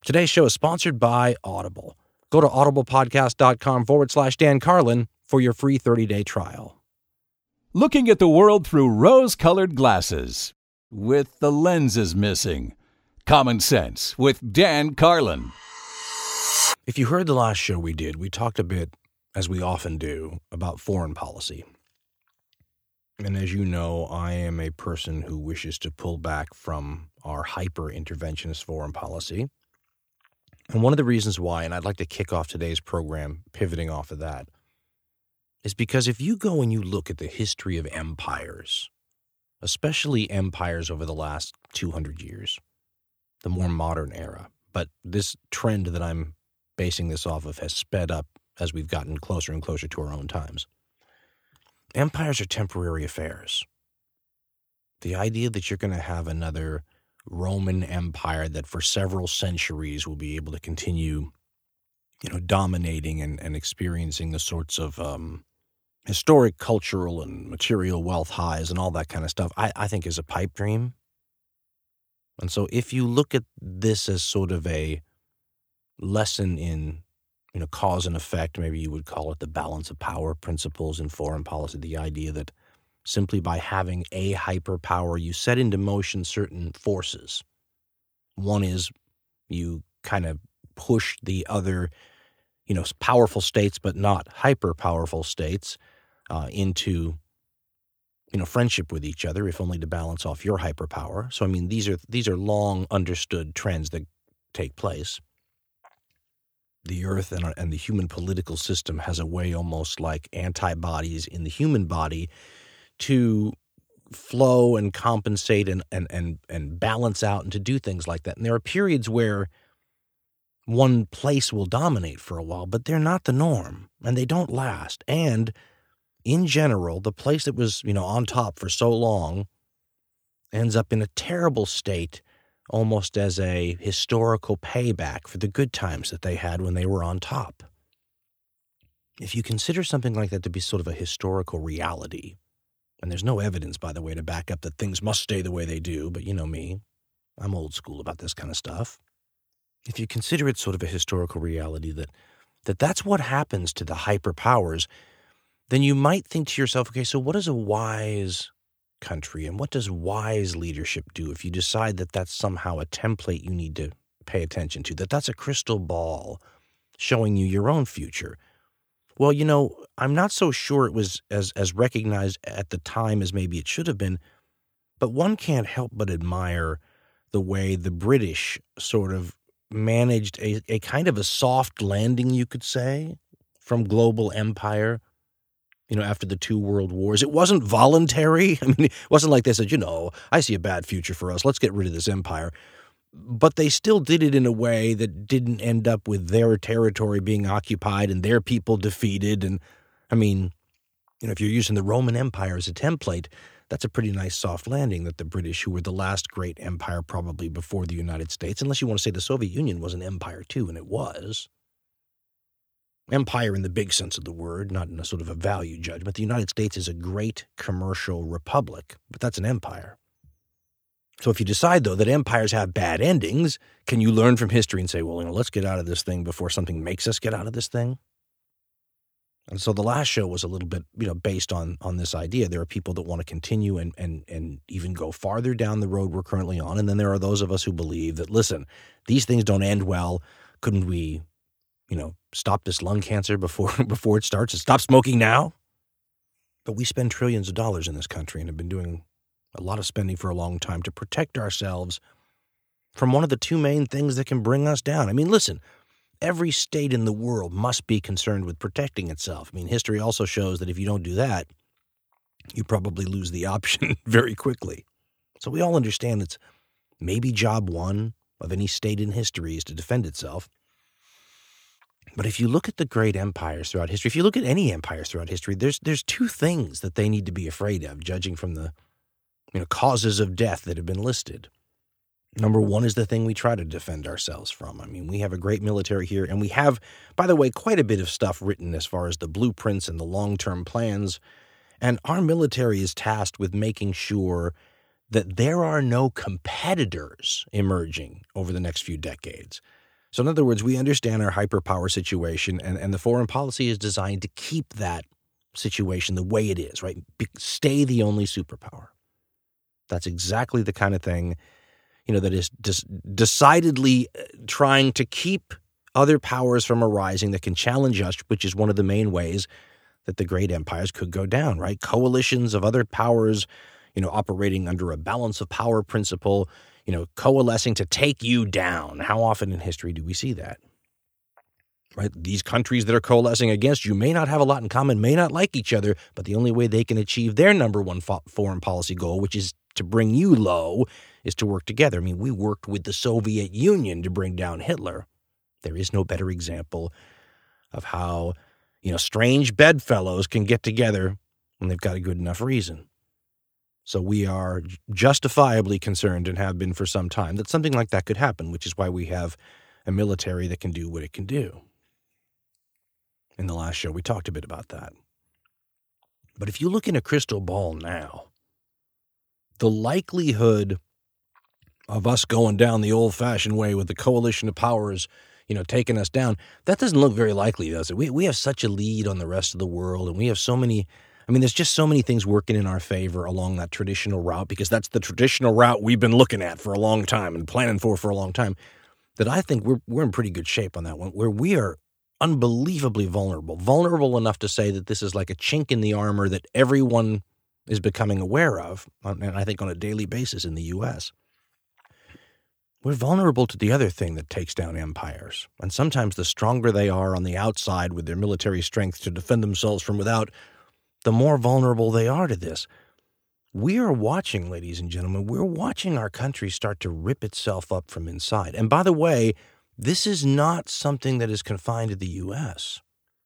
Today's show is sponsored by Audible. Go to audiblepodcast.com/Dan Carlin for your free 30-day trial. Looking at the world through rose-colored glasses with the lenses missing. Common Sense with Dan Carlin. If you heard the last show we did, we talked a bit, as we often do, about foreign policy. And as you know, I am a person who wishes to pull back from our hyper-interventionist foreign policy. And one of the reasons why, and I'd like to kick off today's program pivoting off of that, is because if you go and you look at the history of empires, especially empires over the last 200 years, the more modern era, but this trend that I'm basing this off of has sped up as we've gotten closer and closer to our own times. Empires are temporary affairs. The idea that you're going to have another Roman Empire that for several centuries will be able to continue, dominating and experiencing the sorts of historic, cultural, and material wealth highs and all that kind of stuff, I think is a pipe dream. And so if you look at this as sort of a lesson in, cause and effect, maybe you would call it the balance of power principles in foreign policy, the idea that simply by having a hyperpower, you set into motion certain forces. One is you kind of push the other, powerful states, but not hyper-powerful states, into, friendship with each other, if only to balance off your hyperpower. So, these are long understood trends that take place. The earth and the human political system has a way almost like antibodies in the human body to flow and compensate and balance out and to do things like that. And there are periods where one place will dominate for a while, but they're not the norm, and they don't last. And in general, the place that was, on top for so long ends up in a terrible state, almost as a historical payback for the good times that they had when they were on top. If you consider something like that to be sort of a historical reality, and there's no evidence, by the way, to back up that things must stay the way they do, but you know me, I'm old school about this kind of stuff. If you consider it sort of a historical reality that's what happens to the hyperpowers, then you might think to yourself, okay, so what does a wise country and what does wise leadership do if you decide that that's somehow a template you need to pay attention to, that's a crystal ball showing you your own future? Well, I'm not so sure it was as recognized at the time as maybe it should have been, but one can't help but admire the way the British sort of managed a kind of a soft landing, you could say, from global empire, after the two world wars. It wasn't voluntary. It wasn't like they said, I see a bad future for us. Let's get rid of this empire. But they still did it in a way that didn't end up with their territory being occupied and their people defeated. And, if you're using the Roman Empire as a template, that's a pretty nice soft landing that the British, who were the last great empire probably before the United States, unless you want to say the Soviet Union was an empire too, and it was. Empire in the big sense of the word, not in a sort of a value judgment. The United States is a great commercial republic, but that's an empire. So if you decide, though, that empires have bad endings, can you learn from history and say, well, let's get out of this thing before something makes us get out of this thing? And so the last show was a little bit, based on this idea. There are people that want to continue and even go farther down the road we're currently on. And then there are those of us who believe that, listen, these things don't end well. Couldn't we, stop this lung cancer before it starts and stop smoking now? But we spend trillions of dollars in this country and have been doing a lot of spending for a long time to protect ourselves from one of the two main things that can bring us down. Listen, every state in the world must be concerned with protecting itself. History also shows that if you don't do that, you probably lose the option very quickly. So we all understand it's maybe job one of any state in history is to defend itself. But if you look at the great empires throughout history, if you look at any empires throughout history, there's two things that they need to be afraid of, judging from the causes of death that have been listed. Number one is the thing we try to defend ourselves from. We have a great military here, and we have, by the way, quite a bit of stuff written as far as the blueprints and the long-term plans. And our military is tasked with making sure that there are no competitors emerging over the next few decades. So in other words, we understand our hyperpower situation, and the foreign policy is designed to keep that situation the way it is, right? Stay the only superpower. That's exactly the kind of thing, that is decidedly trying to keep other powers from arising that can challenge us, which is one of the main ways that the great empires could go down, right? Coalitions of other powers, operating under a balance of power principle, coalescing to take you down. How often in history do we see that? Right? These countries that are coalescing against you may not have a lot in common, may not like each other, but the only way they can achieve their number one foreign policy goal, which is to bring you low, is to work together. I mean, we worked with the Soviet Union to bring down Hitler. There is no better example of how, strange bedfellows can get together when they've got a good enough reason. So we are justifiably concerned, and have been for some time, that something like that could happen, which is why we have a military that can do what it can do. In the last show, we talked a bit about that. But if you look in a crystal ball now, the likelihood of us going down the old-fashioned way with the coalition of powers, taking us down, that doesn't look very likely, does it? We have such a lead on the rest of the world, and we have so many... there's just so many things working in our favor along that traditional route, because that's the traditional route we've been looking at for a long time and planning for a long time, that I think we're in pretty good shape on that one, where we are unbelievably vulnerable enough to say that this is like a chink in the armor that everyone is becoming aware of, and I think on a daily basis in the U.S. We're vulnerable to the other thing that takes down empires, and sometimes the stronger they are on the outside with their military strength to defend themselves from without, the more vulnerable they are to this. We are watching, ladies and gentlemen, we're watching our country start to rip itself up from inside. And by the way, this is not something that is confined to the U.S.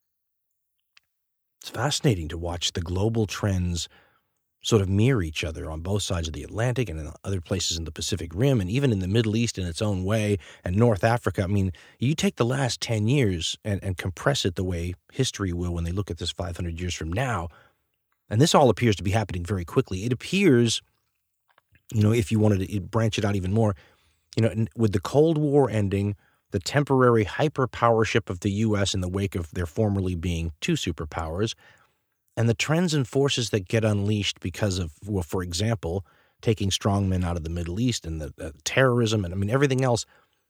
It's fascinating to watch the global trends sort of mirror each other on both sides of the Atlantic and in other places in the Pacific Rim, and even in the Middle East in its own way, and North Africa. You take the last 10 years and compress it the way history will when they look at this 500 years from now, and this all appears to be happening very quickly. It appears, if you wanted to branch it out even more, with the Cold War ending, the temporary hyperpowership of the U.S. in the wake of there formerly being two superpowers, and the trends and forces that get unleashed because of, well, for example, taking strongmen out of the Middle East and the terrorism and everything else.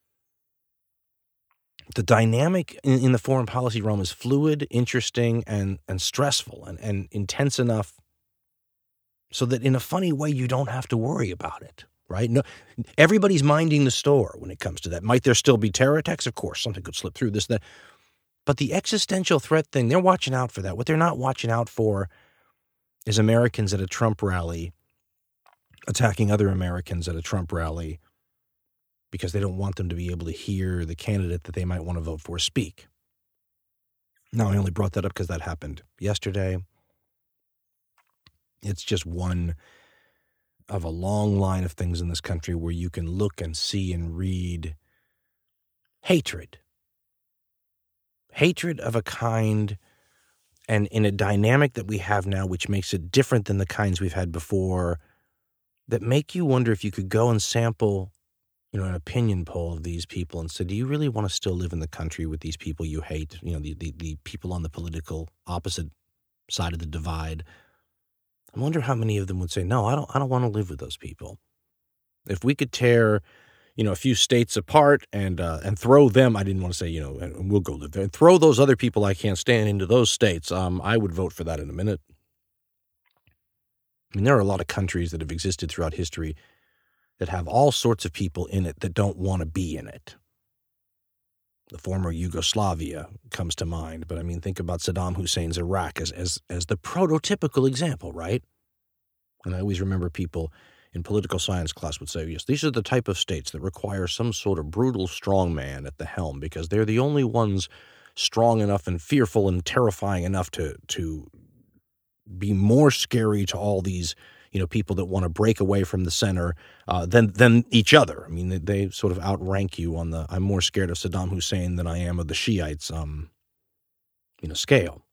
The dynamic in the foreign policy realm is fluid, interesting, and stressful and intense enough so that in a funny way you don't have to worry about it, right? No, everybody's minding the store when it comes to that. Might there still be terror attacks? Of course, something could slip through this, that. But the existential threat thing, they're watching out for that. What they're not watching out for is Americans at a Trump rally attacking other Americans at a Trump rally because they don't want them to be able to hear the candidate that they might want to vote for speak. Now, I only brought that up because that happened yesterday. It's just one of a long line of things in this country where you can look and see and read hatred. Hatred of a kind and in a dynamic that we have now, which makes it different than the kinds we've had before, that make you wonder if you could go and sample an opinion poll of these people and say, do you really want to still live in the country with these people you hate, the people on the political opposite side of the divide? I wonder how many of them would say, no, I don't want to live with those people. If we could tear, a few states apart and throw them, I didn't want to say, and we'll go live there, and throw those other people I can't stand into those states, I would vote for that in a minute. There are a lot of countries that have existed throughout history that have all sorts of people in it that don't want to be in it. The former Yugoslavia comes to mind, but think about Saddam Hussein's Iraq as the prototypical example, right? And I always remember people in political science class would say, yes, these are the type of states that require some sort of brutal strongman at the helm because they're the only ones strong enough and fearful and terrifying enough to be more scary to all these people that want to break away from the center than each other. They sort of outrank you on the I'm more scared of Saddam Hussein than I am of the Shiites scale.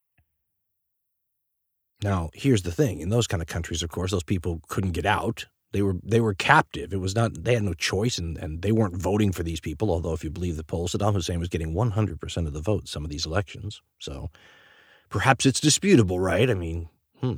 Now, here's the thing. In those kind of countries, of course, those people couldn't get out. They were captive. It was not, they had no choice, and they weren't voting for these people, although if you believe the polls, Saddam Hussein was getting 100% of the votes some of these elections. So perhaps it's disputable, right? I mean,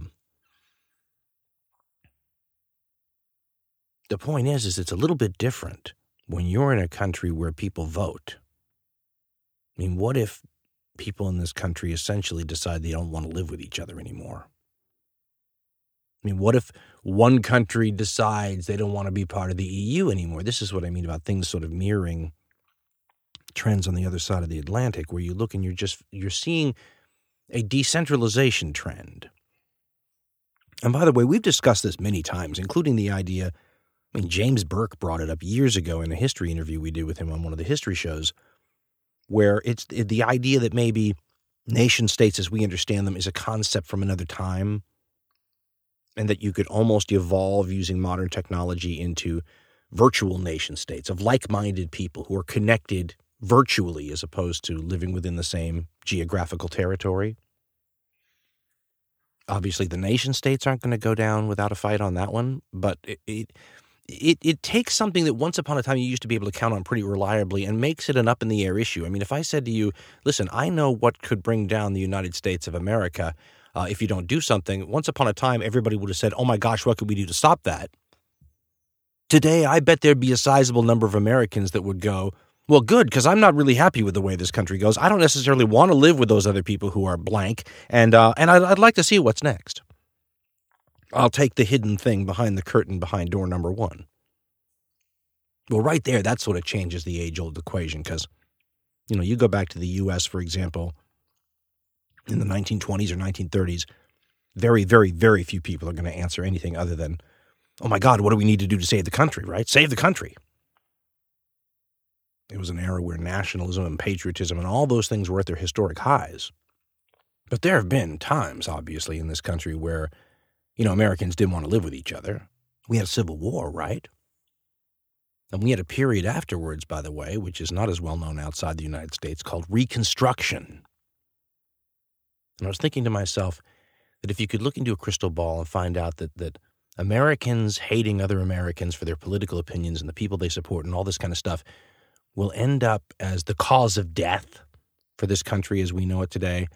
The point is it's a little bit different when you're in a country where people vote. I mean, what if people in this country essentially decide they don't want to live with each other anymore? I mean, what if one country decides they don't want to be part of the EU anymore? This is what I mean about things sort of mirroring trends on the other side of the Atlantic, where you look and you're seeing a decentralization trend. And by the way, we've discussed this many times, including the idea, I mean, James Burke brought it up years ago in a history interview we did with him on one of the history shows, where it's the idea that maybe nation states as we understand them is a concept from another time, and that you could almost evolve using modern technology into virtual nation states of like-minded people who are connected virtually as opposed to living within the same geographical territory. Obviously, the nation states aren't going to go down without a fight on that one, but it takes something that once upon a time you used to be able to count on pretty reliably and makes it an up-in-the-air issue. I mean, if I said to you, listen, I know what could bring down the United States of America if you don't do something, once upon a time everybody would have said, oh my gosh, what could we do to stop that? Today, I bet there'd be a sizable number of Americans that would go, well, good, because I'm not really happy with the way this country goes. I don't necessarily want to live with those other people who are blank, and I'd like to see what's next. I'll take the hidden thing behind the curtain behind door number one. Well, right there, that sort of changes the age-old equation because, you go back to the U.S., for example, in the 1920s or 1930s, very, very, very few people are going to answer anything other than, oh my God, what do we need to do to save the country, right? Save the country. It was an era where nationalism and patriotism and all those things were at their historic highs. But there have been times, obviously, in this country where, Americans didn't want to live with each other. We had a civil war, right? And we had a period afterwards, by the way, which is not as well known outside the United States, called Reconstruction. And I was thinking to myself that if you could look into a crystal ball and find out that Americans hating other Americans for their political opinions and the people they support and all this kind of stuff will end up as the cause of death for this country as we know it today,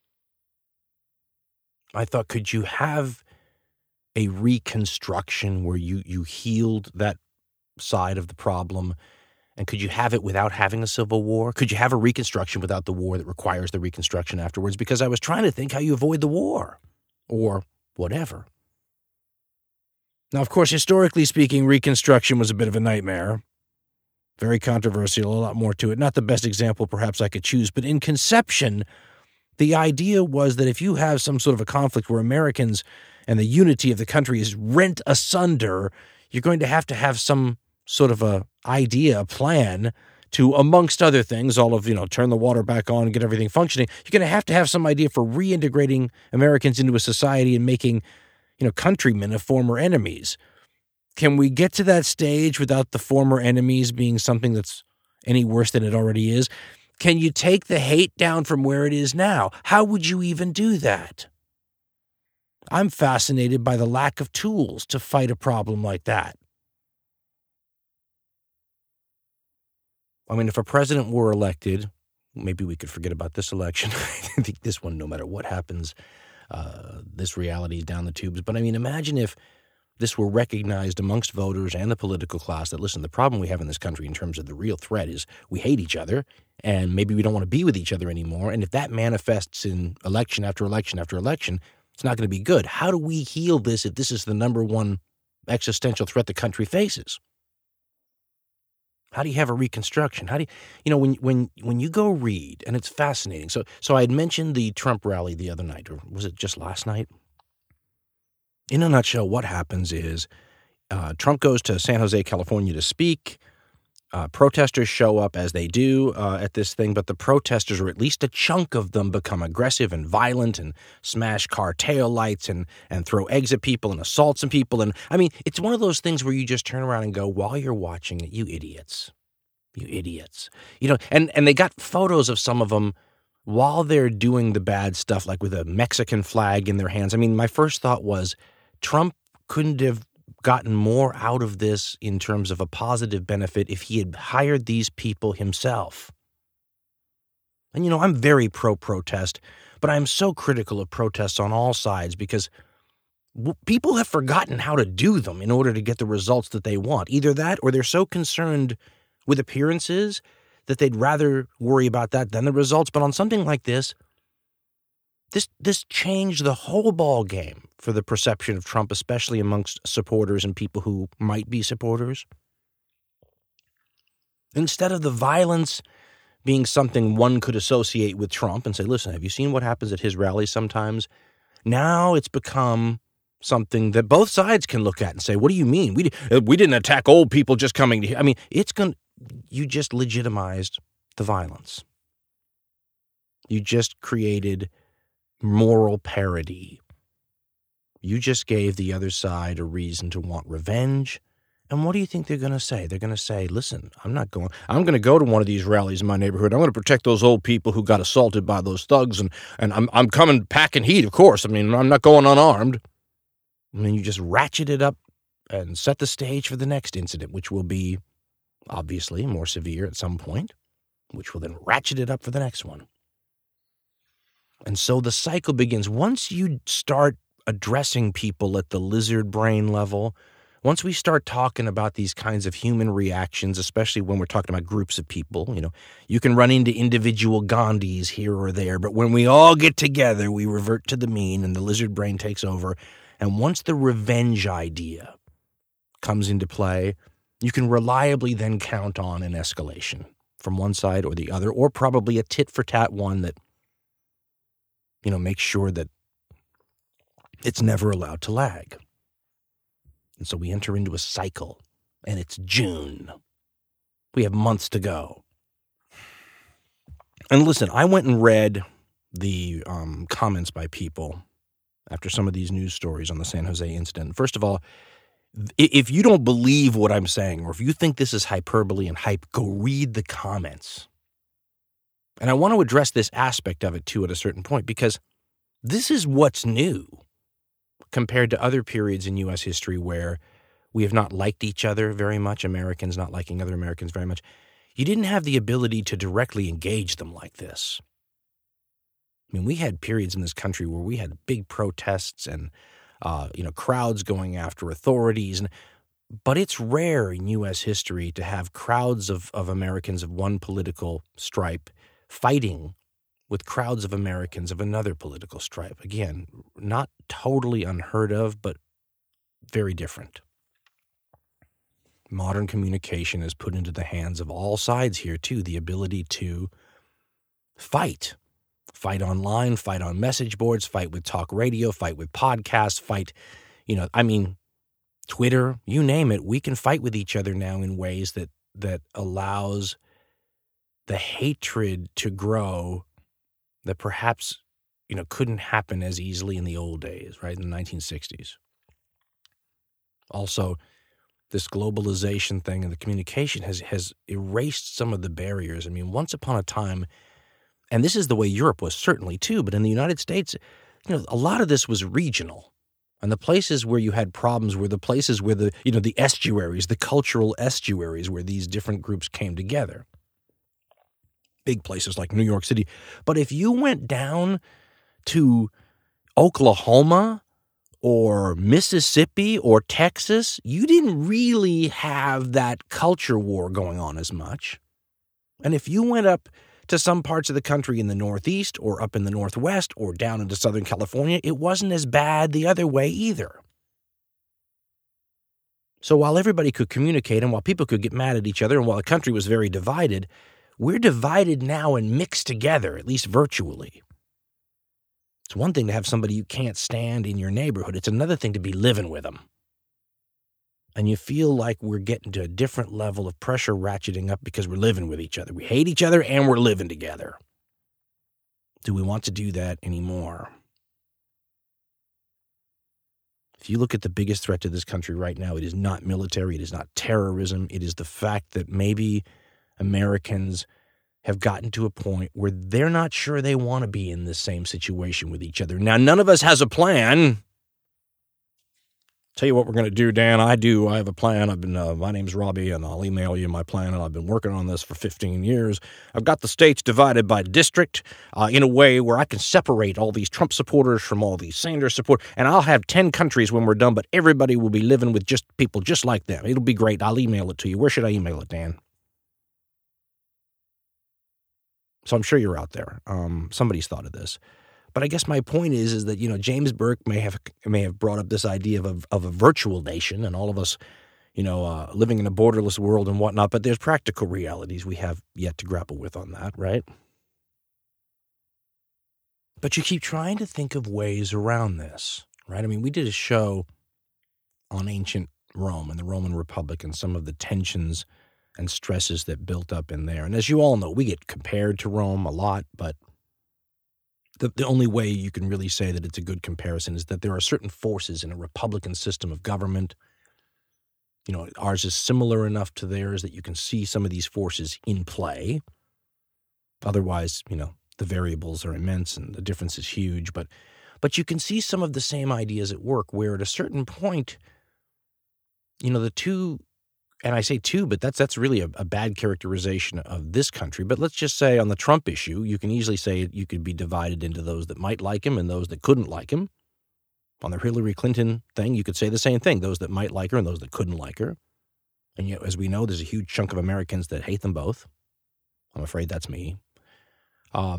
I thought, could you have a reconstruction where you healed that side of the problem? And could you have it without having a civil war? Could you have a reconstruction without the war that requires the reconstruction afterwards? Because I was trying to think how you avoid the war or whatever. Now, of course, historically speaking, Reconstruction was a bit of a nightmare. Very controversial, a lot more to it. Not the best example perhaps I could choose, but in conception, the idea was that if you have some sort of a conflict where Americans and the unity of the country is rent asunder, you're going to have some sort of a idea, a plan to, amongst other things, all of, turn the water back on and get everything functioning. You're going to have some idea for reintegrating Americans into a society and making, countrymen of former enemies. Can we get to that stage without the former enemies being something that's any worse than it already is? Can you take the hate down from where it is now? How would you even do that? I'm fascinated by the lack of tools to fight a problem like that. I mean, if a president were elected, maybe we could forget about this election. I think this one, no matter what happens, this reality is down the tubes. But I mean, imagine if this were recognized amongst voters and the political class that, listen, the problem we have in this country in terms of the real threat is we hate each other and maybe we don't want to be with each other anymore. And if that manifests in election after election after election, it's not going to be good. How do we heal this if this is the number one existential threat the country faces? How do you have a reconstruction? How do you, when you go read, and it's fascinating. So I had mentioned the Trump rally the other night, or was it just last night? In a nutshell, what happens is Trump goes to San Jose, California to speak. Protesters show up as they do at this thing, but the protesters, or at least a chunk of them, become aggressive and violent and smash car taillights and throw eggs at people and assault some people. And I mean, it's one of those things where you just turn around and go, while you're watching it, you idiots. You idiots. And they got photos of some of them while they're doing the bad stuff, like with a Mexican flag in their hands. I mean, my first thought was Trump couldn't have gotten more out of this in terms of a positive benefit if he had hired these people himself. And, I'm very pro-protest, but I'm so critical of protests on all sides because people have forgotten how to do them in order to get the results that they want. Either that or they're so concerned with appearances that they'd rather worry about that than the results. But on something like this changed the whole ball game for the perception of Trump, especially amongst supporters and people who might be supporters. Instead of the violence being something one could associate with Trump and say, listen, have you seen what happens at his rallies sometimes? Now it's become something that both sides can look at and say, what do you mean? We didn't attack old people just coming to here. I mean, you just legitimized the violence. You just created moral parity. You just gave the other side a reason to want revenge. And what do you think they're going to say? They're going to say, listen, I'm going to go to one of these rallies in my neighborhood. I'm going to protect those old people who got assaulted by those thugs. And I'm coming packing heat, of course. I mean, I'm not going unarmed. I mean, you just ratchet it up and set the stage for the next incident, which will be obviously more severe at some point, which will then ratchet it up for the next one. And so the cycle begins. Once you start addressing people at the lizard brain level, once we start talking about these kinds of human reactions, especially when we're talking about groups of people, you can run into individual Gandhis here or there, but when we all get together, we revert to the mean and the lizard brain takes over. And once the revenge idea comes into play, you can reliably then count on an escalation from one side or the other, or probably a tit-for-tat one that, makes sure that it's never allowed to lag. And so we enter into a cycle, and it's June. We have months to go. And listen, I went and read the comments by people after some of these news stories on the San Jose incident. First of all, if you don't believe what I'm saying, or if you think this is hyperbole and hype, go read the comments. And I want to address this aspect of it, too, at a certain point, because this is what's new compared to other periods in U.S. history where we have not liked each other very much, Americans not liking other Americans very much. You didn't have the ability to directly engage them like this. I mean, we had periods in this country where we had big protests and, crowds going after authorities. But it's rare in U.S. history to have crowds of Americans of one political stripe fighting with crowds of Americans of another political stripe. Again, not totally unheard of, but very different. Modern communication has put into the hands of all sides here, too, the ability to fight. Fight online, fight on message boards, fight with talk radio, fight with podcasts, fight, Twitter, you name it. We can fight with each other now in ways that allows the hatred to grow that perhaps, couldn't happen as easily in the old days, right, in the 1960s. Also, this globalization thing and the communication has erased some of the barriers. I mean, once upon a time, and this is the way Europe was certainly too, but in the United States, a lot of this was regional. And the places where you had problems were the places where the estuaries, the cultural estuaries where these different groups came together. Big places like New York City. But if you went down to Oklahoma or Mississippi or Texas, you didn't really have that culture war going on as much. And if you went up to some parts of the country in the Northeast or up in the Northwest or down into Southern California, it wasn't as bad the other way either. So while everybody could communicate and while people could get mad at each other and while the country was very divided, we're divided now and mixed together, at least virtually. It's one thing to have somebody you can't stand in your neighborhood. It's another thing to be living with them. And you feel like we're getting to a different level of pressure ratcheting up because we're living with each other. We hate each other and we're living together. Do we want to do that anymore? If you look at the biggest threat to this country right now, it is not military, it is not terrorism, it is the fact that maybe Americans have gotten to a point where they're not sure they want to be in the same situation with each other. Now, none of us has a plan. Tell you what we're going to do, Dan. I have a plan. My name's Robbie, and I'll email you my plan, and I've been working on this for 15 years. I've got the states divided by district in a way where I can separate all these Trump supporters from all these Sanders supporters, and I'll have 10 countries when we're done, but everybody will be living with just people just like them. It'll be great. I'll email it to you. Where should I email it, Dan? So I'm sure you're out there. Somebody's thought of this. But I guess my point is that, James Burke may have brought up this idea of a virtual nation and all of us, living in a borderless world and whatnot. But there's practical realities we have yet to grapple with on that, right? But you keep trying to think of ways around this, right? I mean, we did a show on ancient Rome and the Roman Republic and some of the tensions and stresses that built up in there. And as you all know, we get compared to Rome a lot, but the only way you can really say that it's a good comparison is that there are certain forces in a republican system of government. Ours is similar enough to theirs that you can see some of these forces in play. Otherwise, the variables are immense and the difference is huge. But you can see some of the same ideas at work where at a certain point, the two, and I say two, but that's really a bad characterization of this country. But let's just say on the Trump issue, you can easily say you could be divided into those that might like him and those that couldn't like him. On the Hillary Clinton thing, you could say the same thing, those that might like her and those that couldn't like her. And as we know, there's a huge chunk of Americans that hate them both. I'm afraid that's me. But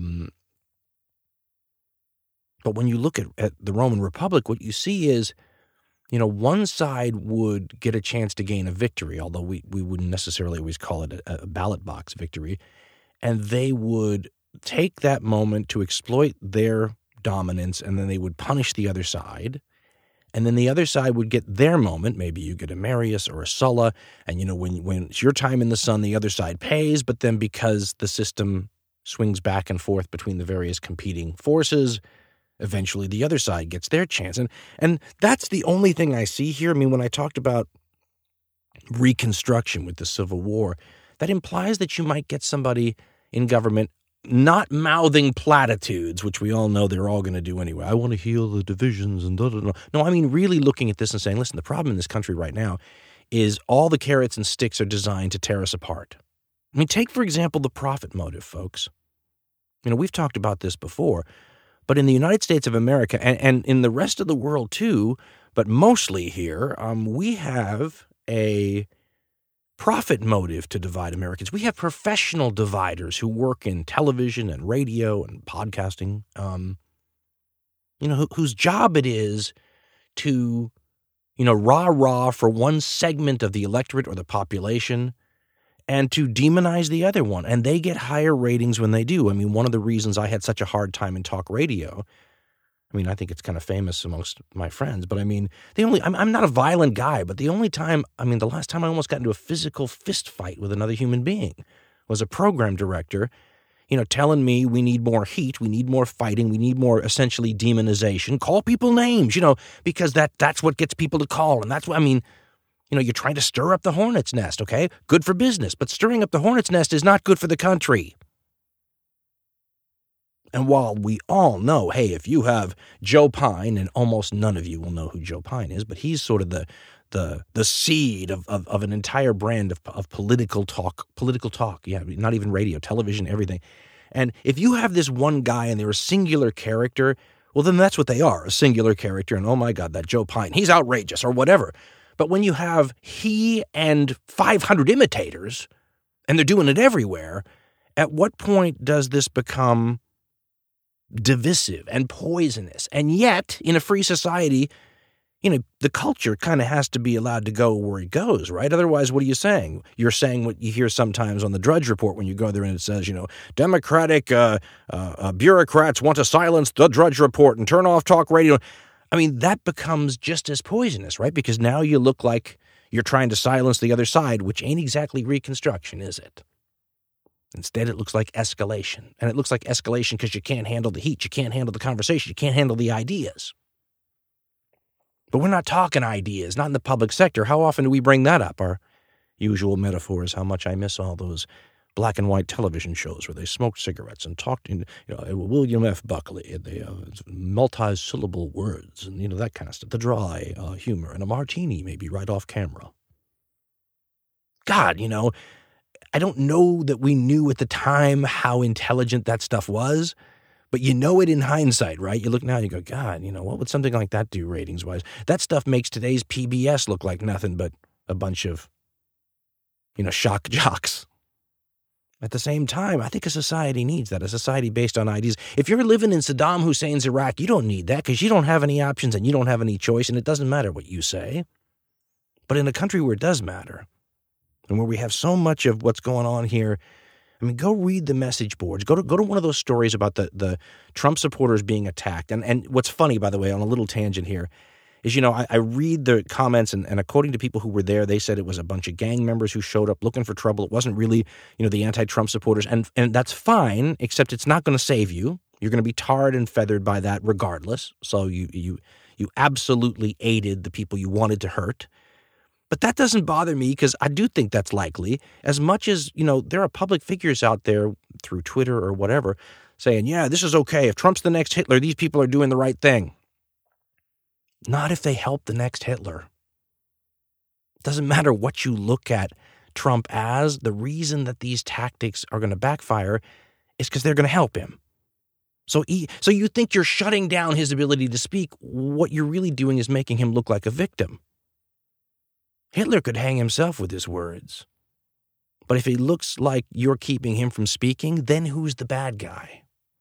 when you look at the Roman Republic, what you see is, one side would get a chance to gain a victory, although we wouldn't necessarily always call it a ballot box victory, and they would take that moment to exploit their dominance, and then they would punish the other side, and then the other side would get their moment. Maybe you get a Marius or a Sulla, and when it's your time in the sun, the other side pays, but then because the system swings back and forth between the various competing forces, eventually the other side gets their chance. And that's the only thing I see here. I mean, when I talked about Reconstruction with the Civil War, that implies that you might get somebody in government not mouthing platitudes, which we all know they're all going to do anyway. I want to heal the divisions and da-da-da. No, I mean really looking at this and saying, listen, the problem in this country right now is all the carrots and sticks are designed to tear us apart. I mean, take, for example, the profit motive, folks. We've talked about this before. But in the United States of America, and in the rest of the world too, but mostly here, we have a profit motive to divide Americans. We have professional dividers who work in television and radio and podcasting, whose job it is to, rah-rah for one segment of the electorate or the population and to demonize the other one. And they get higher ratings when they do. I mean, one of the reasons I had such a hard time in talk radio, I think it's kind of famous amongst my friends, but I'm not a violent guy, but the last time I almost got into a physical fist fight with another human being was a program director, telling me we need more heat, we need more fighting, we need more essentially demonization, call people names, because that's what gets people to call. And that's what, you're trying to stir up the hornet's nest, okay? Good for business, but stirring up the hornet's nest is not good for the country. And while we all know, hey, if you have Joe Pine, and almost none of you will know who Joe Pine is, but he's sort of the seed of an entire brand of political talk, not even radio, television, everything. And if you have this one guy and they're a singular character, well, then that's what they are, a singular character. And oh my God, that Joe Pine, he's outrageous or whatever. But when you have he and 500 imitators, and they're doing it everywhere, at what point does this become divisive and poisonous? And yet, in a free society, the culture kind of has to be allowed to go where it goes, right? Otherwise, what are you saying? You're saying what you hear sometimes on the Drudge Report when you go there and it says, Democratic bureaucrats want to silence the Drudge Report and turn off talk radio. That becomes just as poisonous, right? Because now you look like you're trying to silence the other side, which ain't exactly Reconstruction, is it? Instead, it looks like escalation. And it looks like escalation because you can't handle the heat. You can't handle the conversation. You can't handle the ideas. But we're not talking ideas, not in the public sector. How often do we bring that up? Our usual metaphor is how much I miss all those black and white television shows where they smoked cigarettes and talked in, William F. Buckley, and they multi-syllable words and, that kind of stuff, the dry humor, and a martini maybe right off camera. God, I don't know that we knew at the time how intelligent that stuff was, but you know it in hindsight, right? You look now and you go, God, what would something like that do ratings-wise? That stuff makes today's PBS look like nothing but a bunch of, shock jocks. At the same time, I think a society needs that, a society based on ideas. If you're living in Saddam Hussein's Iraq, you don't need that because you don't have any options and you don't have any choice, and it doesn't matter what you say. But in a country where it does matter, and where we have so much of what's going on here, go read the message boards. Go to one of those stories about the Trump supporters being attacked. And what's funny, by the way, on a little tangent here, is, I read the comments, and according to people who were there, they said it was a bunch of gang members who showed up looking for trouble. It wasn't really, the anti-Trump supporters. And that's fine, except it's not going to save you. You're going to be tarred and feathered by that regardless. So you absolutely aided the people you wanted to hurt. But that doesn't bother me because I do think that's likely. As much as, there are public figures out there through Twitter or whatever saying, yeah, this is okay. If Trump's the next Hitler, these people are doing the right thing. Not if they help the next Hitler. Doesn't matter what you look at Trump as. The reason that these tactics are going to backfire is because they're going to help him. So you think you're shutting down his ability to speak. What you're really doing is making him look like a victim. Hitler could hang himself with his words. But if it looks like you're keeping him from speaking, then who's the bad guy?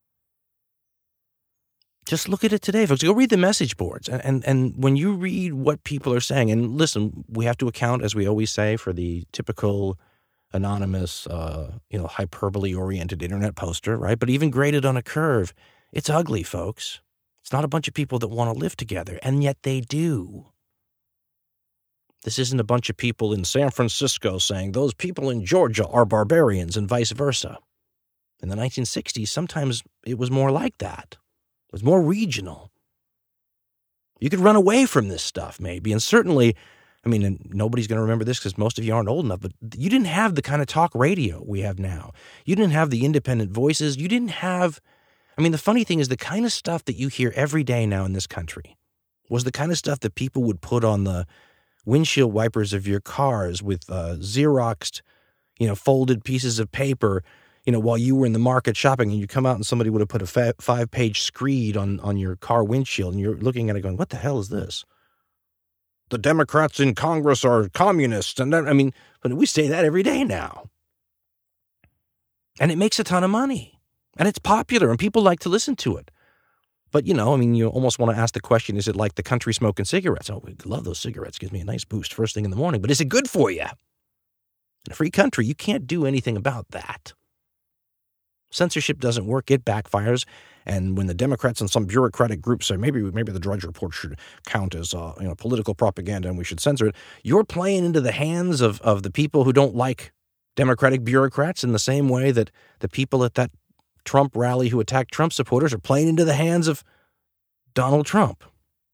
Just look at it today, folks. Go read the message boards. And when you read what people are saying, and listen, we have to account, as we always say, for the typical anonymous, hyperbole-oriented internet poster, right? But even graded on a curve, it's ugly, folks. It's not a bunch of people that want to live together, and yet they do. This isn't a bunch of people in San Francisco saying those people in Georgia are barbarians and vice versa. In the 1960s, sometimes it was more like that. It was more regional. You could run away from this stuff maybe, and certainly, and nobody's going to remember this because most of you aren't old enough, but you didn't have the kind of talk radio we have now. You didn't have the independent voices. You didn't have, the funny thing is the kind of stuff that you hear every day now in this country was the kind of stuff that people would put on the windshield wipers of your cars with Xeroxed, folded pieces of paper, while you were in the market shopping, and you come out and somebody would have put a 5-page screed on your car windshield, and you're looking at it going, what the hell is this? The Democrats in Congress are communists. And but we say that every day now. And it makes a ton of money. And it's popular, and people like to listen to it. But, you almost want to ask the question, is it like the country smoking cigarettes? Oh, we love those cigarettes. Gives me a nice boost first thing in the morning. But is it good for you? In a free country, you can't do anything about that. Censorship doesn't work. It backfires. And when the Democrats and some bureaucratic groups say, maybe the Drudge Report should count as political propaganda and we should censor it, you're playing into the hands of the people who don't like Democratic bureaucrats in the same way that the people at that Trump rally who attacked Trump supporters are playing into the hands of Donald Trump.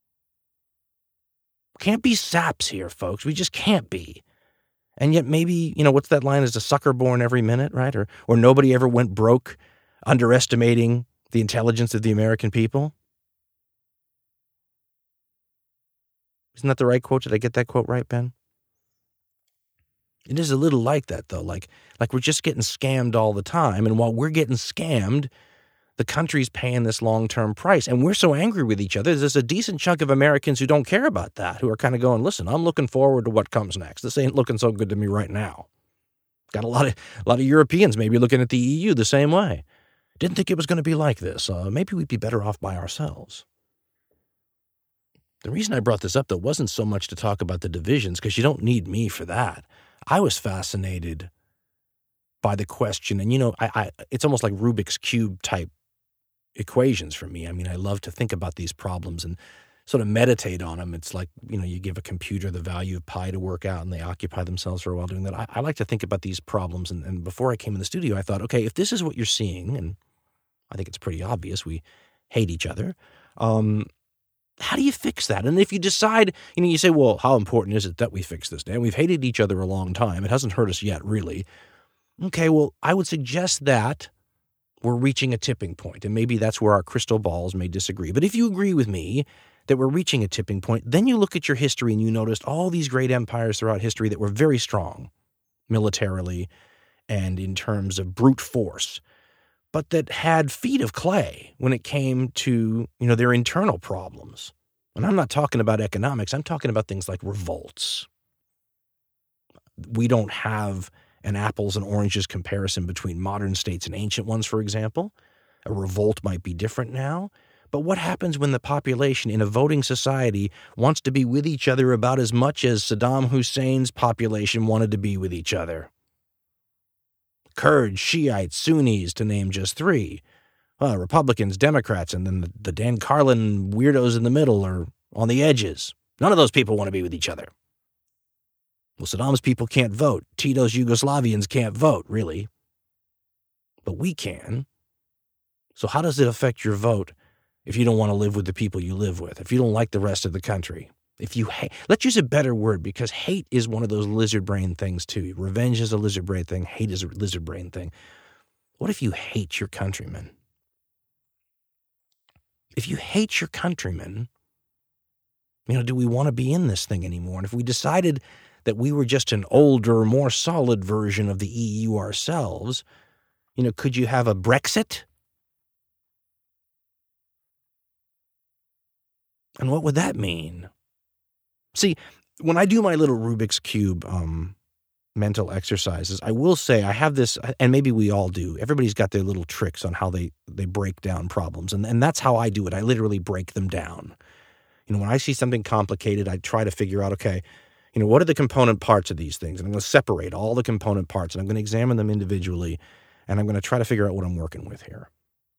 Can't be saps here, folks. We just can't be. And yet maybe, what's that line? Is a sucker born every minute, right? Or nobody ever went broke underestimating the intelligence of the American people? Isn't that the right quote? Did I get that quote right, Ben? It is a little like that, though. Like we're just getting scammed all the time. And while we're getting scammed, the country's paying this long-term price. And we're so angry with each other. There's a decent chunk of Americans who don't care about that, who are kind of going, listen, I'm looking forward to what comes next. This ain't looking so good to me right now. Got a lot of Europeans maybe looking at the EU the same way. Didn't think it was going to be like this. Maybe we'd be better off by ourselves. The reason I brought this up, though, wasn't so much to talk about the divisions, because you don't need me for that. I was fascinated by the question, and it's almost like Rubik's Cube type equations for me. I love to think about these problems and sort of meditate on them. It's like, you give a computer the value of pi to work out and they occupy themselves for a while doing that. I like to think about these problems. And before I came in the studio, I thought, okay, if this is what you're seeing, and I think it's pretty obvious, we hate each other. How do you fix that? And if you decide, you say, well, how important is it that we fix this, Dan? We've hated each other a long time. It hasn't hurt us yet, really. Okay, well, I would suggest that we're reaching a tipping point, and maybe that's where our crystal balls may disagree. But if you agree with me that we're reaching a tipping point, then you look at your history and you noticed all these great empires throughout history that were very strong militarily and in terms of brute force, but that had feet of clay when it came to, their internal problems. And I'm not talking about economics. I'm talking about things like revolts. We don't have an apples and oranges comparison between modern states and ancient ones, for example. A revolt might be different now. But what happens when the population in a voting society wants to be with each other about as much as Saddam Hussein's population wanted to be with each other? Kurds, Shiites, Sunnis, to name just three. Republicans, Democrats, and then the Dan Carlin weirdos in the middle or on the edges. None of those people want to be with each other. Well, Saddam's people can't vote. Tito's Yugoslavians can't vote, really. But we can. So how does it affect your vote if you don't want to live with the people you live with, if you don't like the rest of the country? If you hate, let's use a better word, because hate is one of those lizard brain things too. Revenge is a lizard brain thing. Hate is a lizard brain thing. What if you hate your countrymen? If you hate your countrymen, do we want to be in this thing anymore? And if we decided that we were just an older, more solid version of the EU ourselves, could you have a Brexit? And what would that mean? See, when I do my little Rubik's Cube mental exercises, I will say I have this, and maybe we all do. Everybody's got their little tricks on how they break down problems, and that's how I do it. I literally break them down. When I see something complicated, I try to figure out, okay, what are the component parts of these things? And I'm going to separate all the component parts, and I'm going to examine them individually, and I'm going to try to figure out what I'm working with here.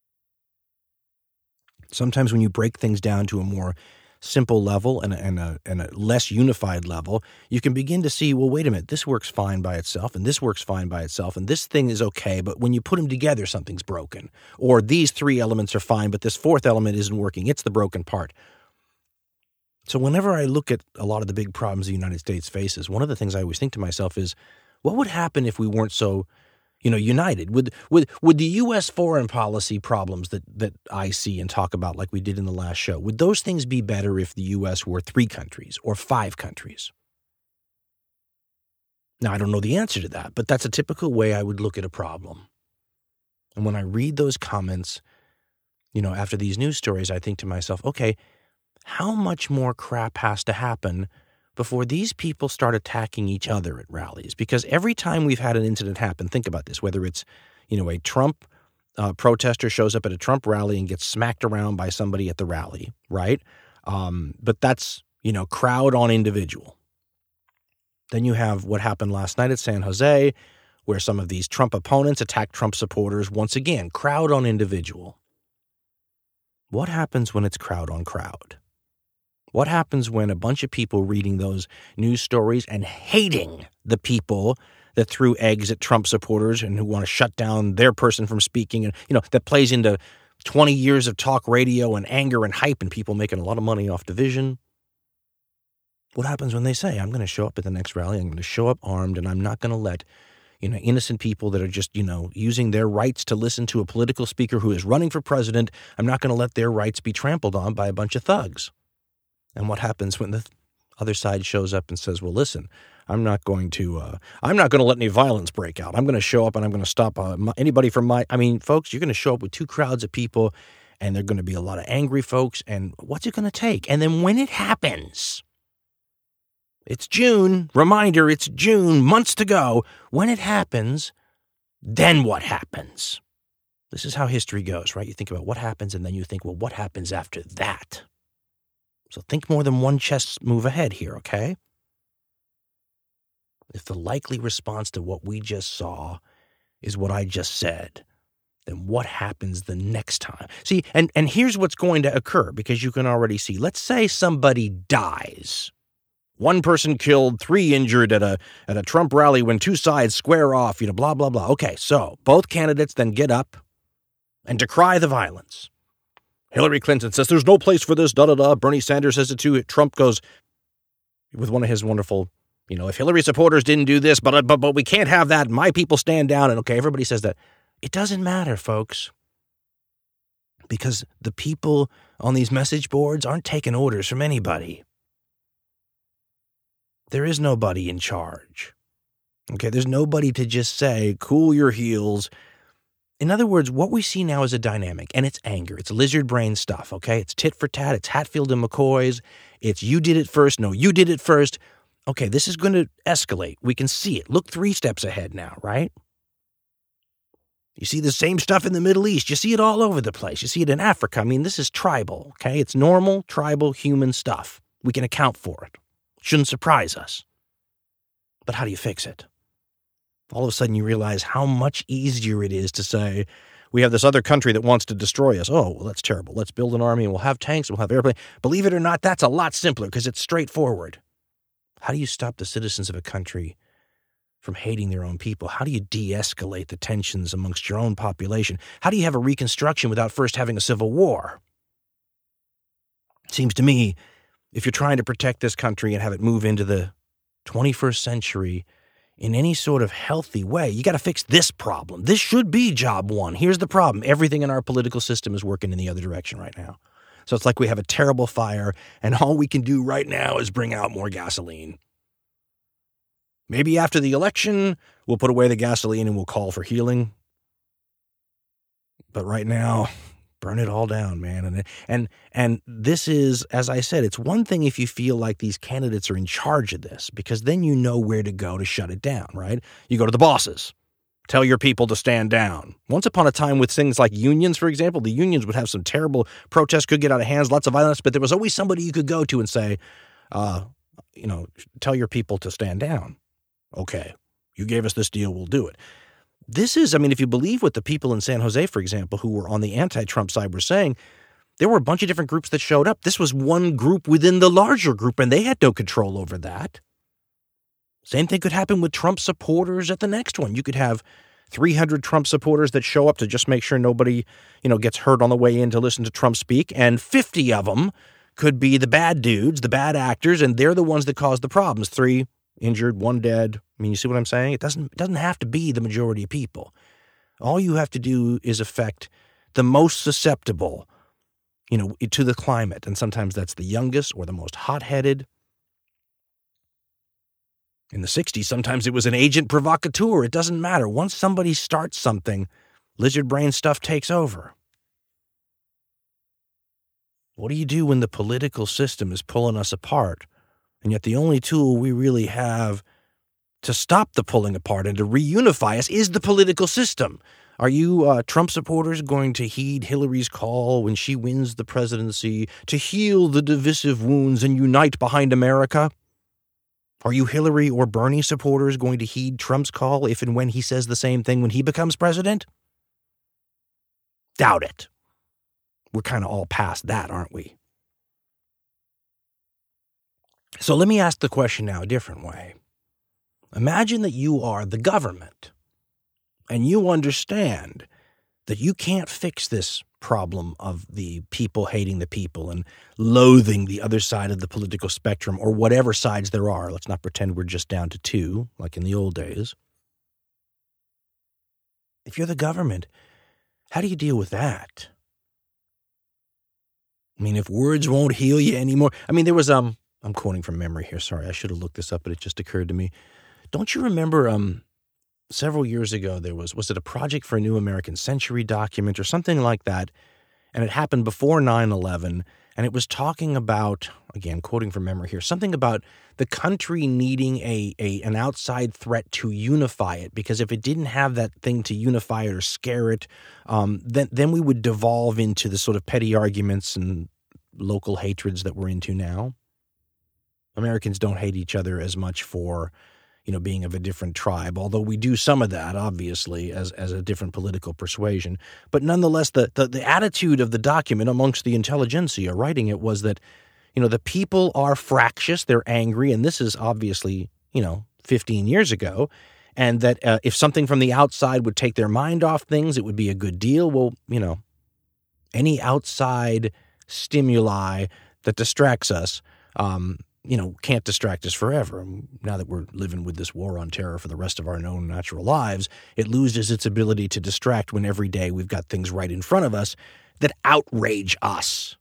Sometimes when you break things down to a more simple level and a less unified level, you can begin to see, well, wait a minute, this works fine by itself, and this works fine by itself, and this thing is okay, but when you put them together, something's broken. Or these three elements are fine, but this fourth element isn't working. It's the broken part. So whenever I look at a lot of the big problems the United States faces, one of the things I always think to myself is, what would happen if we weren't so united? Would the U.S. foreign policy problems that I see and talk about like we did in the last show, would those things be better if the U.S. were 3 countries or 5 countries? Now, I don't know the answer to that, but that's a typical way I would look at a problem. And when I read those comments, after these news stories, I think to myself, okay, how much more crap has to happen before these people start attacking each other at rallies? Because every time we've had an incident happen, think about this, whether it's, a Trump protester shows up at a Trump rally and gets smacked around by somebody at the rally, right? But that's, crowd on individual. Then you have what happened last night at San Jose, where some of these Trump opponents attacked Trump supporters. Once again, crowd on individual. What happens when it's crowd on crowd? What happens when a bunch of people reading those news stories and hating the people that threw eggs at Trump supporters and who want to shut down their person from speaking, and that plays into 20 years of talk radio and anger and hype and people making a lot of money off division? What happens when they say, I'm going to show up at the next rally, I'm going to show up armed, and I'm not going to let innocent people that are just, using their rights to listen to a political speaker who is running for president, I'm not going to let their rights be trampled on by a bunch of thugs? And what happens when the other side shows up and says, well, listen, I'm not going to let any violence break out. I'm going to show up and I'm going to stop anybody from folks, you're going to show up with 2 crowds of people and there are going to be a lot of angry folks. And what's it going to take? And then when it happens, it's June, reminder, it's June, months to go. When it happens, then what happens? This is how history goes, right? You think about what happens and then you think, well, what happens after that? So think more than one chess move ahead here, okay? If the likely response to what we just saw is what I just said, then what happens the next time? See, and here's what's going to occur, because you can already see. Let's say somebody dies. 1 person killed, 3 injured at a Trump rally when 2 sides square off, blah, blah, blah. Okay, so both candidates then get up and decry the violence. Hillary Clinton says, there's no place for this, da-da-da. Bernie Sanders says it too. Trump goes with one of his wonderful, If Hillary supporters didn't do this, but we can't have that. My people stand down. And okay, everybody says that. It doesn't matter, folks. Because the people on these message boards aren't taking orders from anybody. There is nobody in charge. Okay, there's nobody to just say, cool your heels. In other words, what we see now is a dynamic, and it's anger. It's lizard brain stuff, okay? It's tit for tat. It's Hatfield and McCoy's. It's you did it first. No, you did it first. Okay, this is going to escalate. We can see it. Look 3 steps ahead now, right? You see the same stuff in the Middle East. You see it all over the place. You see it in Africa. I mean, this is tribal, okay? It's normal, tribal, human stuff. We can account for it. Shouldn't surprise us. But how do you fix it? All of a sudden you realize how much easier it is to say, we have this other country that wants to destroy us. Oh, well, that's terrible. Let's build an army and we'll have tanks and we'll have airplanes. Believe it or not, that's a lot simpler because it's straightforward. How do you stop the citizens of a country from hating their own people? How do you de-escalate the tensions amongst your own population? How do you have a reconstruction without first having a civil war? It seems to me, if you're trying to protect this country and have it move into the 21st century in any sort of healthy way, you got to fix this problem. This should be job one. Here's the problem. Everything in our political system is working in the other direction right now. So it's like we have a terrible fire, and all we can do right now is bring out more gasoline. Maybe after the election, we'll put away the gasoline and we'll call for healing. But right now, burn it all down, man. And this is, as I said, it's one thing if you feel like these candidates are in charge of this, because then you know where to go to shut it down, right? You go to the bosses. Tell your people to stand down. Once upon a time with things like unions, for example, the unions would have some terrible protests, could get out of hands, lots of violence, but there was always somebody you could go to and say, tell your people to stand down. Okay, you gave us this deal, we'll do it. This is, if you believe what the people in San Jose, for example, who were on the anti-Trump side were saying, there were a bunch of different groups that showed up. This was one group within the larger group, and they had no control over that. Same thing could happen with Trump supporters at the next one. You could have 300 Trump supporters that show up to just make sure nobody, gets hurt on the way in to listen to Trump speak, and 50 of them could be the bad dudes, the bad actors, and they're the ones that cause the problems. 3 injured, 1 dead. You see what I'm saying? It doesn't have to be the majority of people. All you have to do is affect the most susceptible, to the climate. And sometimes that's the youngest or the most hot-headed. In the 60s, sometimes it was an agent provocateur. It doesn't matter. Once somebody starts something, lizard brain stuff takes over. What do you do when the political system is pulling us apart? And yet the only tool we really have to stop the pulling apart and to reunify us is the political system. Are you Trump supporters going to heed Hillary's call when she wins the presidency to heal the divisive wounds and unite behind America? Are you Hillary or Bernie supporters going to heed Trump's call if and when he says the same thing when he becomes president? Doubt it. We're kind of all past that, aren't we? So let me ask the question now a different way. Imagine that you are the government and you understand that you can't fix this problem of the people hating the people and loathing the other side of the political spectrum or whatever sides there are. Let's not pretend we're just down to 2 like in the old days. If you're the government, how do you deal with that? If words won't heal you anymore. There was, I'm quoting from memory here. Sorry, I should have looked this up, but it just occurred to me. Don't you remember several years ago there was it a Project for a New American Century document or something like that? And it happened before 9/11, and it was talking about, again, quoting from memory here, something about the country needing an outside threat to unify it, because if it didn't have that thing to unify it or scare it, then we would devolve into the sort of petty arguments and local hatreds that we're into now. Americans don't hate each other as much for being of a different tribe, although we do some of that, obviously, as a different political persuasion. But nonetheless, the attitude of the document amongst the intelligentsia writing it was that, the people are fractious, they're angry, and this is obviously, 15 years ago, and that if something from the outside would take their mind off things, it would be a good deal. Well, any outside stimuli that distracts us, can't distract us forever. Now that we're living with this war on terror for the rest of our known natural lives, it loses its ability to distract when every day we've got things right in front of us that outrage us.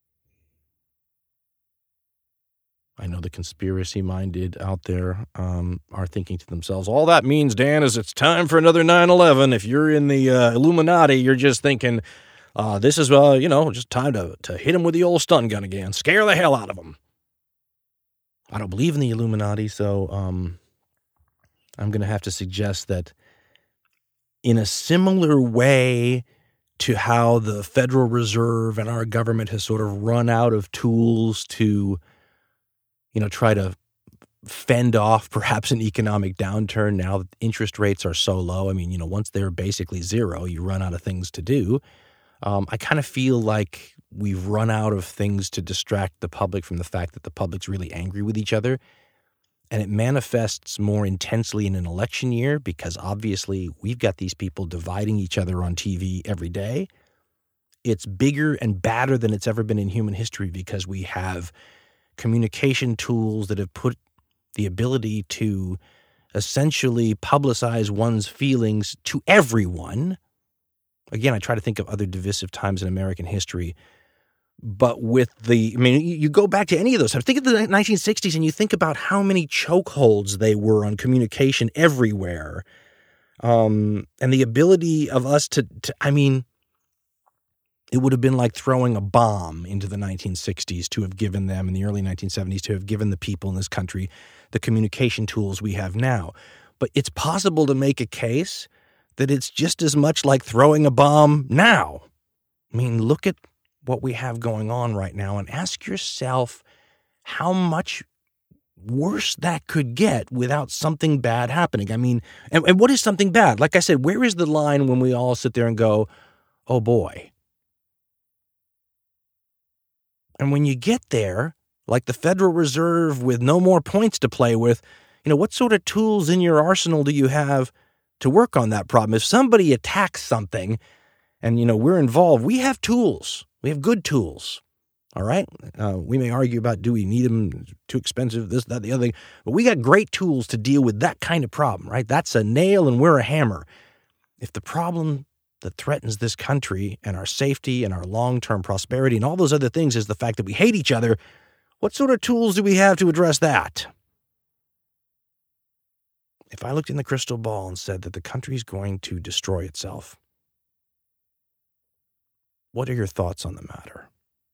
I know the conspiracy-minded out there are thinking to themselves, all that means, Dan, is it's time for another 9/11. If you're in the Illuminati, you're just thinking, this is, just time to hit them with the old stun gun again. Scare the hell out of them. I don't believe in the Illuminati, so I'm going to have to suggest that in a similar way to how the Federal Reserve and our government has sort of run out of tools to try to fend off perhaps an economic downturn now that interest rates are so low. I mean, once they're basically zero, you run out of things to do. I kind of feel like we've run out of things to distract the public from the fact that the public's really angry with each other. And it manifests more intensely in an election year because obviously we've got these people dividing each other on TV every day. It's bigger and badder than it's ever been in human history because we have communication tools that have put the ability to essentially publicize one's feelings to everyone. Again, I try to think of other divisive times in American history, but you go back to any of those times. Think of the 1960s and you think about how many chokeholds they were on communication everywhere. And the ability of us it would have been like throwing a bomb into the 1960s to have given them, in the early 1970s, to have given the people in this country the communication tools we have now. But it's possible to make a case that it's just as much like throwing a bomb now. I mean, look at what we have going on right now and ask yourself how much worse that could get without something bad happening. I mean, and what is something bad? Like I said, where is the line when we all sit there and go, oh boy? And when you get there, like the Federal Reserve with no more points to play with, what sort of tools in your arsenal do you have to work on that problem? If somebody attacks something and, we're involved, we have tools. We have good tools. All right? We may argue about, do we need them, too expensive, this, that, the other thing. But we got great tools to deal with that kind of problem, right? That's a nail and we're a hammer. If the problem that threatens this country and our safety and our long-term prosperity and all those other things is the fact that we hate each other, what sort of tools do we have to address that? If I looked in the crystal ball and said that the country's going to destroy itself, what are your thoughts on the matter?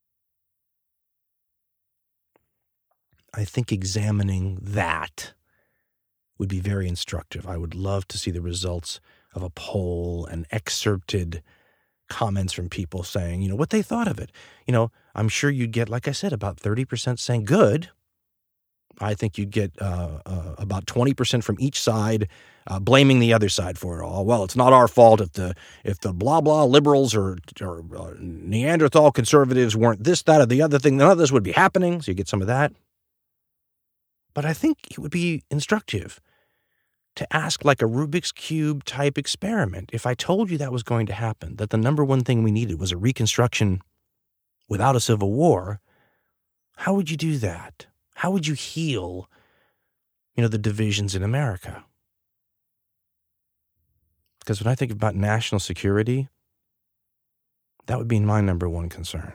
I think examining that would be very instructive. I would love to see the results of a poll and excerpted comments from people saying, what they thought of it. I'm sure you'd get, like I said, about 30% saying good. I think you'd get about 20% from each side blaming the other side for it all. Well, it's not our fault if the blah blah liberals or Neanderthal conservatives weren't this, that, or the other thing. None of this would be happening. So you get some of that. But I think it would be instructive to ask like a Rubik's Cube type experiment. If I told you that was going to happen, that the number one thing we needed was a reconstruction without a civil war, how would you do that? How would you heal, the divisions in America? Because when I think about national security, that would be my number one concern.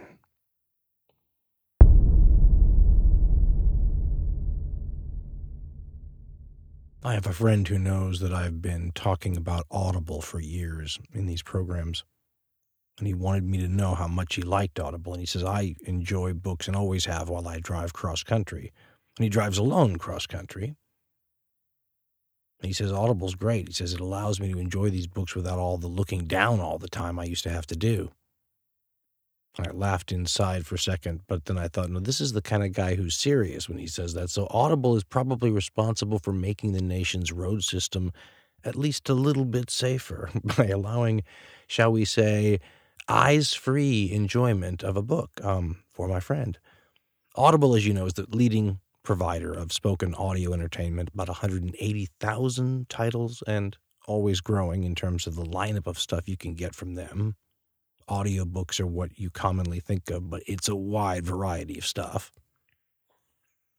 I have a friend who knows that I've been talking about Audible for years in these programs, and he wanted me to know how much he liked Audible. And he says, I enjoy books and always have while I drive cross-country. And he drives alone cross-country. And he says, Audible's great. He says, it allows me to enjoy these books without all the looking down all the time I used to have to do. And I laughed inside for a second, but then I thought, no, this is the kind of guy who's serious when he says that. So Audible is probably responsible for making the nation's road system at least a little bit safer by allowing, shall we say, eyes-free enjoyment of a book for my friend. Audible, as you know, is the leading provider of spoken audio entertainment, about 180,000 titles and always growing in terms of the lineup of stuff you can get from them. Audiobooks are what you commonly think of, but it's a wide variety of stuff.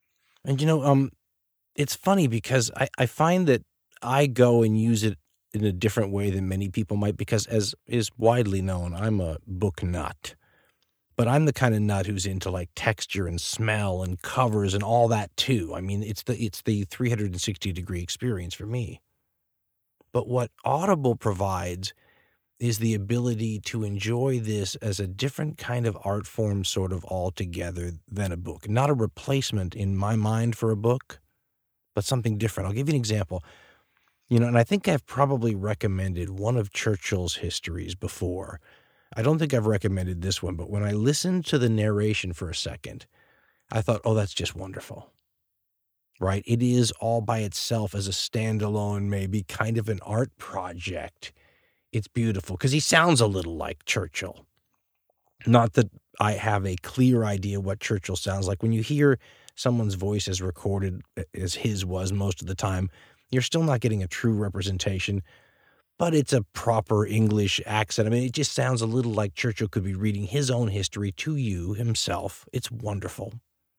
And, it's funny because I find that I go and use it in a different way than many people might, because as is widely known, I'm a book nut. But I'm the kind of nut who's into like texture and smell and covers and all that too. I mean, it's the 360-degree experience for me. But what Audible provides is the ability to enjoy this as a different kind of art form sort of altogether than a book. Not a replacement in my mind for a book, but something different. I'll give you an example. And I think I've probably recommended one of Churchill's histories before. I don't think I've recommended this one, but when I listened to the narration for a second, I thought, oh, that's just wonderful, right? It is all by itself as a standalone, maybe kind of an art project. It's beautiful because he sounds a little like Churchill. Not that I have a clear idea what Churchill sounds like. When you hear someone's voice as recorded as his was most of the time, you're still not getting a true representation, but it's a proper English accent. I mean, it just sounds a little like Churchill could be reading his own history to you himself. It's wonderful.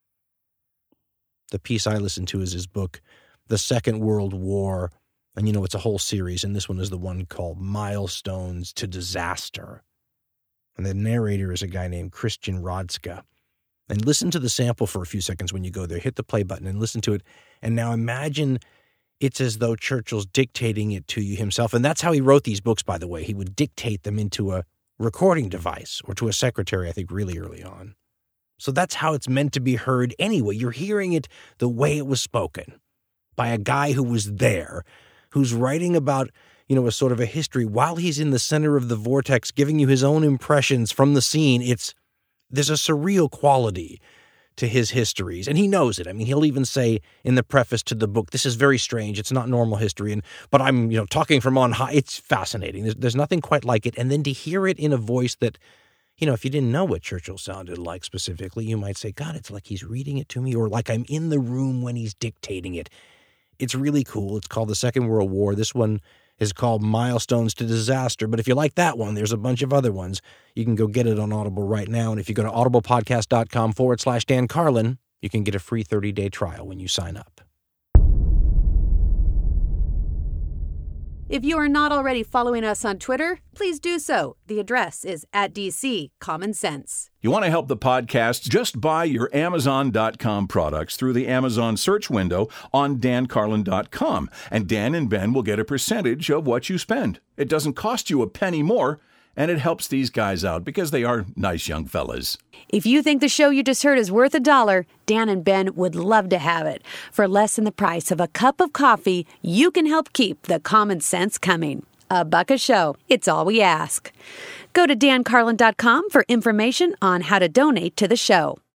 The piece I listened to is his book, The Second World War. And, it's a whole series, and this one is the one called Milestones to Disaster. And the narrator is a guy named Christian Rodska. And listen to the sample for a few seconds when you go there. Hit the play button and listen to it. And now imagine it's as though Churchill's dictating it to you himself. And that's how he wrote these books, by the way. He would dictate them into a recording device or to a secretary, I think, really early on. So that's how it's meant to be heard anyway. You're hearing it the way it was spoken by a guy who was there, who's writing about, a sort of a history while he's in the center of the vortex, giving you his own impressions from the scene. There's a surreal quality to his histories, and he knows it. I mean, he'll even say in the preface to the book, this is very strange. It's not normal history, but I'm, talking from on high. It's fascinating. There's nothing quite like it. And then to hear it in a voice that, if you didn't know what Churchill sounded like specifically, you might say, God, it's like he's reading it to me, or like I'm in the room when he's dictating it. It's really cool. It's called The Second World War. This one is called Milestones to Disaster. But if you like that one, there's a bunch of other ones. You can go get it on Audible right now. And if you go to audiblepodcast.com/Dan Carlin, you can get a free 30-day trial when you sign up. If you are not already following us on Twitter, please do so. The address is @DC Common Sense. You want to help the podcast? Just buy your Amazon.com products through the Amazon search window on dancarlin.com, and Dan and Ben will get a percentage of what you spend. It doesn't cost you a penny more, and it helps these guys out because they are nice young fellas. If you think the show you just heard is worth $1, Dan and Ben would love to have it. For less than the price of a cup of coffee, you can help keep the common sense coming. $1 a show. It's all we ask. Go to dancarlin.com for information on how to donate to the show.